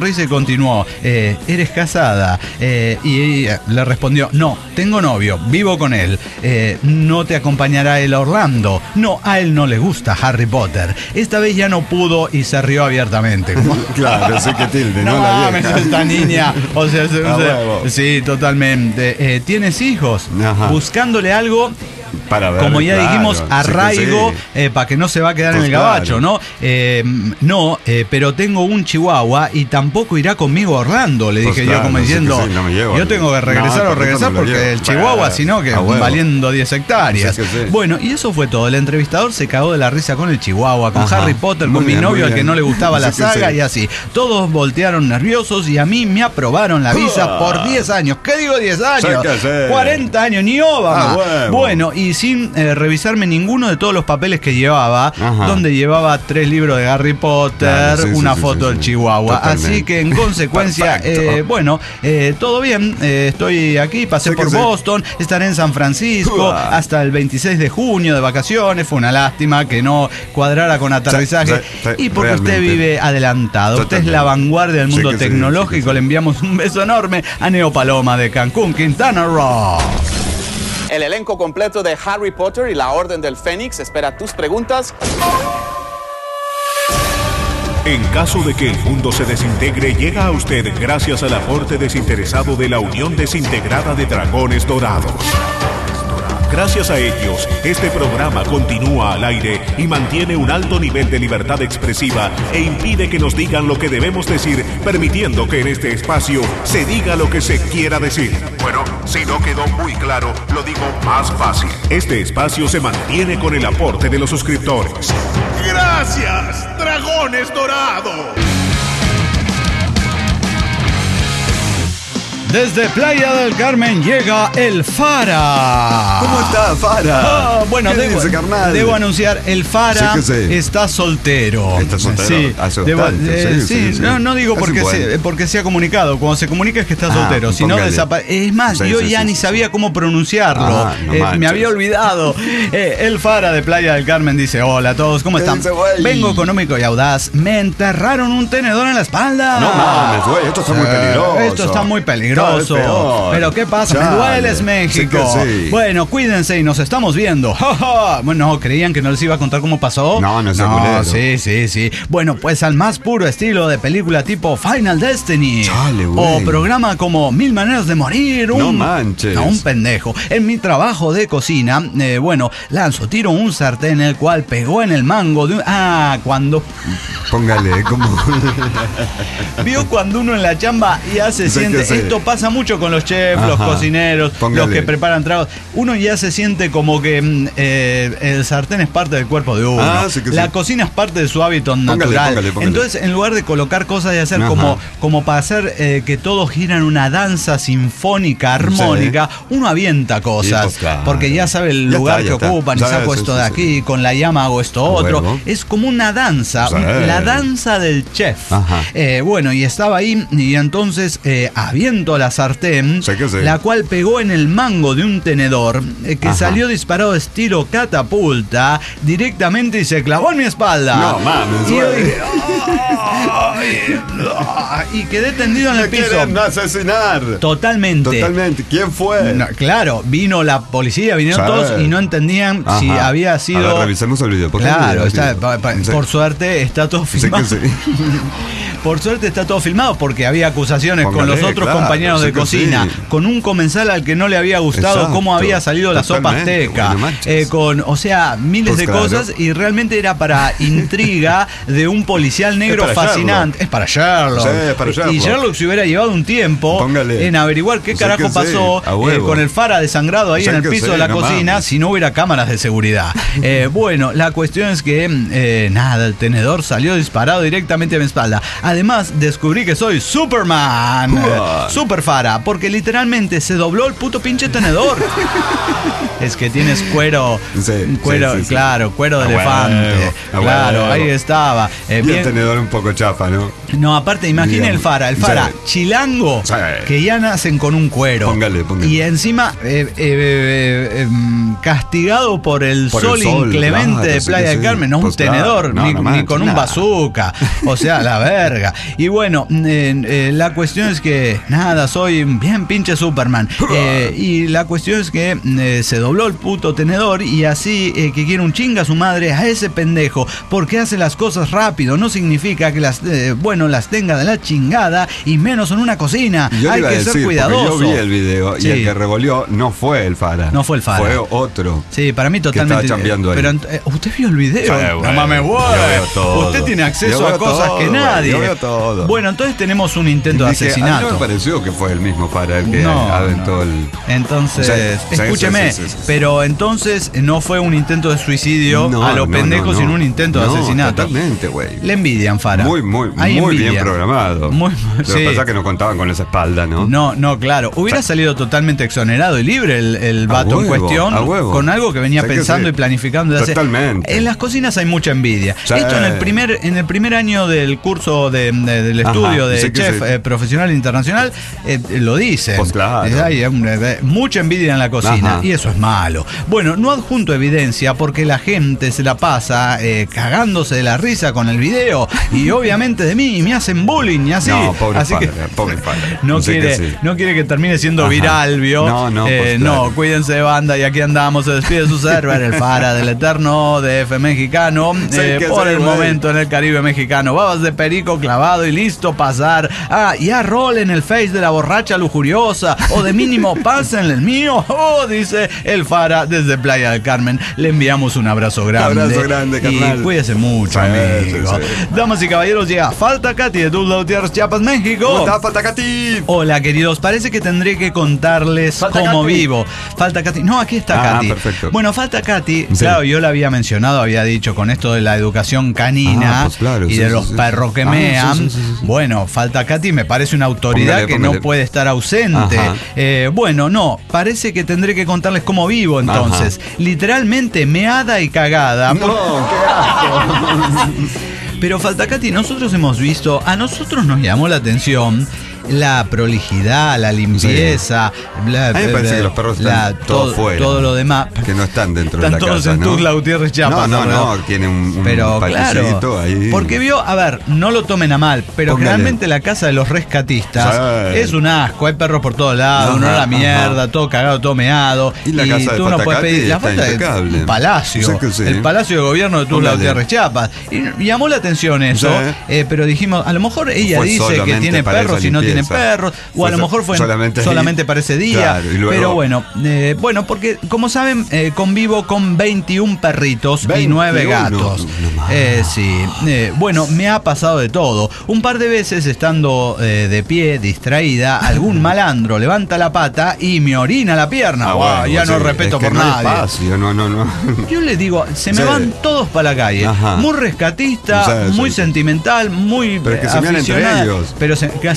continuó, ¿eres casada? Y le respondió, no, tengo novio, vivo con él. ¿No te acompañará él a Orlando? No, a él no le gusta Harry Potter. Esta vez ya no pudo y se rió abiertamente. Claro, sí que tilde, no mames, esta niña. O sea, sí, totalmente. ¿Tienes hijos? Ajá. Buscándole algo. Para ver, como ya claro, dijimos, arraigo, sí. para que no se va a quedar Pues en el gabacho, claro. ¿no? Pero tengo un chihuahua y tampoco irá conmigo a Orlando, le dije yo, como diciendo, sí, no me llevo, yo tengo que regresar porque el chihuahua, sino que valiendo 10 hectáreas. Bueno, y eso fue todo. El entrevistador se cagó de la risa con el chihuahua, con Harry Potter, con mi novio al que no le gustaba la saga y así. Todos voltearon nerviosos y a mí me aprobaron la visa por 10 años. ¿Qué digo 10 años? 40 años, ni Obama. Bueno, y sin revisarme ninguno de todos los papeles que llevaba, donde llevaba 3 libros de Harry Potter, una foto del chihuahua. Totalmente. Así que en consecuencia, todo bien. Estoy aquí, pasé por Boston, estaré en San Francisco hasta el 26 de junio de vacaciones. Fue una lástima que no cuadrara con aterrizaje. Y porque usted vive adelantado, usted es la vanguardia del mundo tecnológico. Le enviamos un beso enorme a Neo Paloma de Cancún, Quintana Roo. El elenco completo de Harry Potter y la Orden del Fénix espera tus preguntas. En caso de que el mundo se desintegre, llega a usted gracias al aporte desinteresado de la Unión Desintegrada de Dragones Dorados. Gracias a ellos, este programa continúa al aire y mantiene un alto nivel de libertad expresiva e impide que nos digan lo que debemos decir, permitiendo que en este espacio se diga lo que se quiera decir. Bueno, si no quedó muy claro, lo digo más fácil. Este espacio se mantiene con el aporte de los suscriptores. ¡Gracias, Dragones Dorados! Desde Playa del Carmen llega el Fara. ¿Cómo está, Fara? Bueno, debo anunciar, el Fara está soltero. ¿Está soltero? Sí. No digo porque se ha comunicado. Cuando se comunica es que está soltero. Si no, es más, yo ya ni sabía cómo pronunciarlo. Me había olvidado. El Fara de Playa del Carmen dice, hola a todos, ¿cómo están? Vengo económico y audaz. Me enterraron un tenedor en la espalda. No mames, güey, esto está muy peligroso. Esto está muy peligroso. Pero ¿qué pasa? Me dueles, México. Bueno, cuídense y nos estamos viendo. Bueno, ¿creían que no les iba a contar cómo pasó? No, sí. Bueno, pues al más puro estilo de película tipo Final Destiny. Chale, o programa como 1000 maneras de morir. No manches. No, un pendejo. En mi trabajo de cocina, lanzo, tiro un sartén el cual pegó en el mango de un... cuando... Póngale, como... Vio cuando uno en la chamba ya se siente... Esto pasa mucho con los chefs, los cocineros, los que preparan tragos. Uno ya se siente como que el sartén es parte del cuerpo de uno. La cocina es parte de su hábito natural. Póngale. Entonces, en lugar de colocar cosas y hacer como para hacer que todo gira en una danza sinfónica, armónica, uno avienta cosas. Porque ya sabe el lugar que ocupan, y saco esto de aquí, con la llama hago esto otro. Es como una danza, la danza del chef. Y estaba ahí y entonces aviento la sartén, la cual pegó en el mango de un tenedor que salió disparado estilo catapulta directamente y se clavó en mi espalda. No mames, y quedé tendido en el piso. ¡Quieren asesinar! Totalmente. ¿Quién fue? No, claro, vino la policía, vinieron todos y no entendían si había sido... A ver, revisemos el video. Claro, por suerte está todo filmado. Por suerte está todo filmado porque había acusaciones con los otros compañeros de cocina, con un comensal al que no le había gustado cómo había salido la sopa azteca, miles de cosas, y realmente era para intriga de un policial negro fascinante. Es para Sherlock. Y Sherlock se hubiera llevado un tiempo en averiguar qué carajo pasó con el Fara desangrado ahí en el piso de la cocina si no hubiera cámaras de seguridad. La cuestión es que el tenedor salió disparado directamente a mi espalda. Además, descubrí que soy Superman. Super Fara, porque literalmente se dobló el puto pinche tenedor. Es que tienes cuero, cuero de elefante. Ahí estaba. Y el tenedor un poco chafa, ¿no? No, aparte, imagine el Fara chilango, que ya nacen con un cuero. Póngale. Y encima castigado por el sol inclemente de Playa del Carmen, no un tenedor, ni con un bazooka. O sea, la verga. verga. Y bueno, la cuestión es que, nada, soy bien pinche Superman. Y la cuestión es que se dobló el puto tenedor y así que quiere un chinga a su madre a ese pendejo porque hace las cosas rápido. No significa que las tenga de la chingada y menos en una cocina. Hay que ser cuidadoso. Yo vi el video y el que revolvió no fue el Fara. No fue el Fara. Fue otro. Sí, para mí totalmente. Que estaba chambeando ahí. Pero usted vio el video. No mames, usted tiene acceso a cosas que nadie. Yo veo todo. Bueno, entonces tenemos un intento de asesinato. A mí no me pareció que fue el mismo Fara el que aventó el... Entonces, escúcheme, pero entonces no fue un intento de suicidio a lo pendejo, sino un intento de asesinato. Totalmente, güey. Le envidian, Fara. Muy bien programado. Lo que pasa es que no contaban con esa espalda, ¿no? No, claro. Hubiera salido totalmente exonerado y libre el vato en cuestión con algo que venía pensando y planificando. Totalmente. En las cocinas hay mucha envidia. Esto en el primer año del curso del estudio de chef profesional internacional lo dice. Pues claro. Hay mucha envidia en la cocina y eso es malo. Bueno, no adjunto evidencia porque la gente se la pasa cagándose de la risa con el video y obviamente de mí y me hacen bullying y así. No, pobre padre. No quiere que termine siendo viral, ¿vio? No, cuídense de banda y aquí andamos. Se despide su server, el Fara del eterno DF mexicano. Por el momento en el Caribe mexicano. Babas de perico clavado y listo pasar. Ya rol en el face de la borracha lujuriosa o de mínimo pasen el mío. Dice el Fara desde Playa del Carmen. Le enviamos un abrazo grande. Un abrazo grande, carnal. Y cuídese mucho, amigo. Damas y caballeros, llega Falta Katy de Tuxtla Gutiérrez, Chiapas, México. ¿Cómo está, Falta Katy? Hola, queridos. Parece que tendré que contarles cómo vivo. Falta Katy. No, aquí está Katy. Perfecto. Bueno, Falta Katy, claro, yo la había mencionado, había dicho con esto de la educación canina pues claro, y de los perros que mean. Bueno, Falta Katy me parece una autoridad que no puede estar ausente. Bueno, no, parece que tendré que contarles cómo vivo entonces. Literalmente meada y cagada. No, qué asco. Pero Falta Katy, nosotros hemos visto, a nosotros nos llamó la atención la prolijidad, la limpieza. A mí me parece que los perros están todos fuera. Todo lo demás. Que no están dentro de la casa. Están todos en Tuxtla Gutiérrez, Chiapas. No, tiene un pero claro, ahí. Porque vio, a ver, no lo tomen a mal, pero generalmente la casa de los rescatistas es un asco. Hay perros por todos lados, uno a la mierda, todo cagado, todo meado. Y la casa de Falta Katy la falta impecable. Un palacio. El palacio de gobierno de Tuxtla Gutiérrez, Chiapas. Y llamó la atención eso, pero dijimos, a lo mejor ella dice que tiene perros y no tiene perros, o a lo mejor fue solamente para ese día, pero bueno, porque como saben, convivo con 21 perritos y 9 gatos. Bueno, me ha pasado de todo. Un par de veces estando de pie, distraída, algún malandro levanta la pata y me orina la pierna. Ya no respeto por nadie. Yo le digo, se me van todos para la calle. Muy rescatista, muy sentimental, muy pero es que se me entre ellos. Pero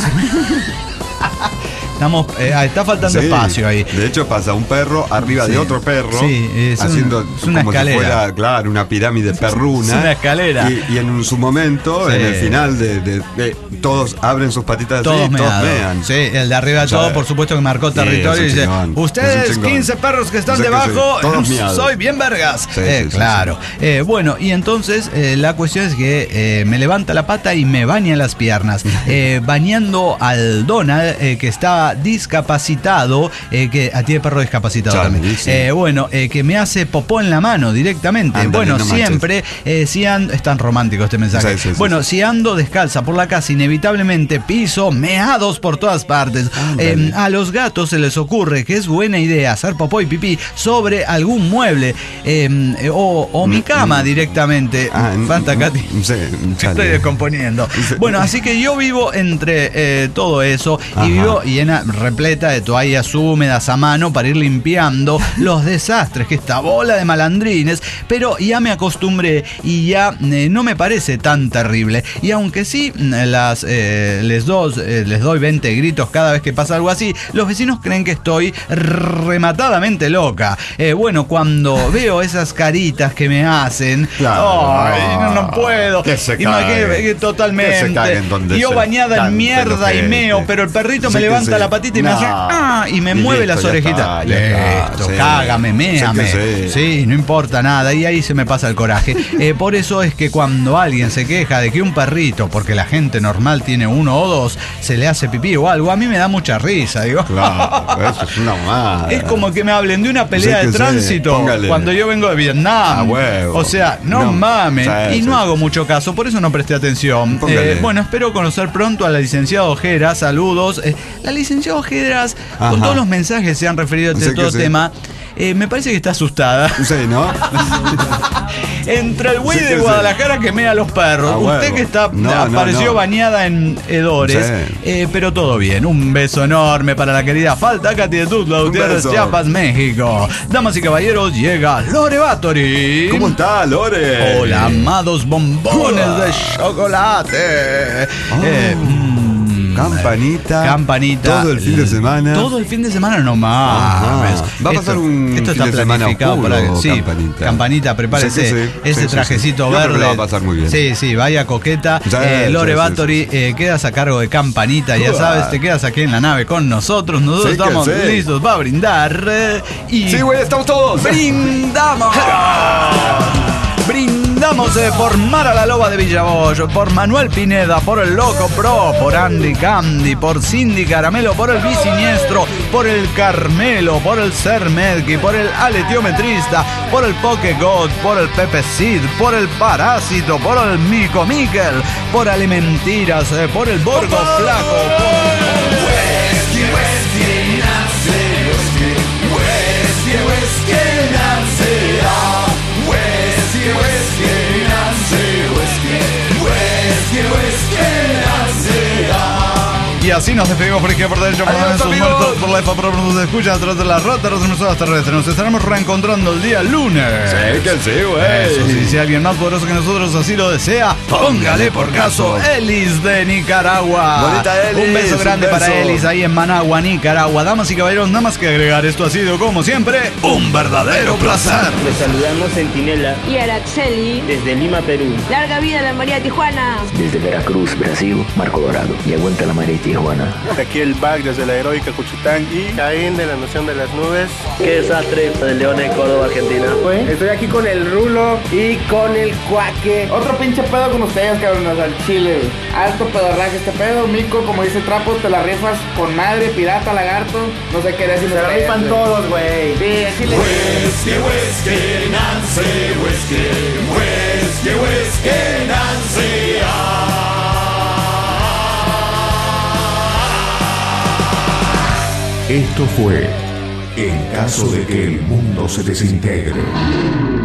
está faltando espacio ahí. De hecho pasa un perro arriba de otro perro, haciendo una como escalera. Si fuera, claro, una pirámide perruna. Es una escalera. Y en su momento, en el final de todos abren sus patitas todos así, todos mean. Sí, el de arriba de todo, por supuesto que marcó territorio y dice, ustedes 15 perros que están debajo, soy bien vergas. Claro. Bueno, y entonces la cuestión es que me levanta la pata y me baña las piernas. Bañando al Donald, que está discapacitado, que tiene perro discapacitado también. Que me hace popó en la mano directamente. Siempre, es tan romántico este mensaje. Si ando descalza por la casa, inevitablemente piso meados por todas partes. A los gatos se les ocurre que es buena idea hacer popó y pipí sobre algún mueble o mi cama directamente. Falta Katy. Estoy descomponiendo. Bueno, así que yo vivo entre todo eso y vivo repleta de toallas húmedas a mano para ir limpiando los desastres que esta bola de malandrines, pero ya me acostumbré y ya no me parece tan terrible. Y aunque sí les doy 20 gritos cada vez que pasa algo así, los vecinos creen que estoy rematadamente loca. Cuando veo esas caritas que me hacen, no puedo. Imagínate, totalmente. Yo bañada en mierda y meo, pero el perrito me levanta la la patita y me hace y me mueve las orejitas. Listo, cágame, méame. Sí, no importa nada. Y ahí se me pasa el coraje. Por eso es que cuando alguien se queja de que un perrito, porque la gente normal tiene 1 o 2, se le hace pipí o algo, a mí me da mucha risa, digo. Claro, eso es una mamada. Es como que me hablen de una pelea de tránsito cuando yo vengo de Vietnam. O sea, no mames. Y no hago mucho caso, por eso no presté atención. Bueno, espero conocer pronto a la licenciada Ojeras. Saludos. La licenciada Ojeras, con todos los mensajes se han referido a este todo tema. Me parece que está asustada. Sí, ¿no? Entre el güey de Guadalajara que mea a los perros. Usted que apareció bañada en hedores. Pero todo bien. Un beso enorme para la querida Falta Katy de Tutla Gutiérrez, Chiapas, México. Damas y caballeros, llega Lore Batory. ¿Cómo está, Lore? Hola, amados bombones de chocolate. Campanita. Todo el fin de semana. Todo el fin de semana nomás. Va a pasar esto está planificado oscuro, para que. Sí, Campanita, prepárese. Ese trajecito verde. Va a pasar muy bien. Sí, vaya coqueta. Lore Batory, quedas a cargo de Campanita. Ya sabes, te quedas aquí en la nave con nosotros. Nosotros estamos listos para brindar. Sí, güey, estamos todos. ¡Brindamos! Brindamos por Mara la Loba de Villaboyo, por Manuel Pineda, por el Loco Pro, por Andy Candy, por Cindy Caramelo, por el Biciniestro, por el Carmelo, por el Ser Medki, por el Aletiometrista, por el Poke God, por el Pepe Cid, por el Parásito, por el Mico Miquel, por Alimentiras, por el Borgo Flaco, Y así nos despedimos por izquierda, por derecha, por la sus muertos, por la por nos escuchan a través de las rotas, de nuestras terrestres. Nos estaremos reencontrando el día lunes. Sí, que sí, güey. Eso sí, si alguien más poderoso que nosotros así lo desea, póngale por caso Elis de Nicaragua. Bonita Elis. Un beso grande para Elis ahí en Managua, Nicaragua. Damas y caballeros, nada más que agregar. Esto ha sido, como siempre, un verdadero placer. Les saludamos Centinela y Araceli desde Lima, Perú. Larga vida a la María Tijuana. Desde Veracruz, Brasil, Marco Dorado. Y aguanta la María Tijuana. Aquí el BAC desde la heroica Cuchitán y Caín de la Nación de las Nubes. Qué desastre de León de Córdoba, Argentina. Estoy aquí con el Rulo y con el Cuaque. Otro pinche pedo con ustedes, cabrones, al chile. Alto pedorraje este pedo, Mico, como dice Trapo, te la rifas con madre, pirata, lagarto. No sé qué decir. Se la rifan todos, güey. Sí, así le Whiskey, Nancy, whiskey, Nancy. Esto fue En caso de que el mundo se desintegre.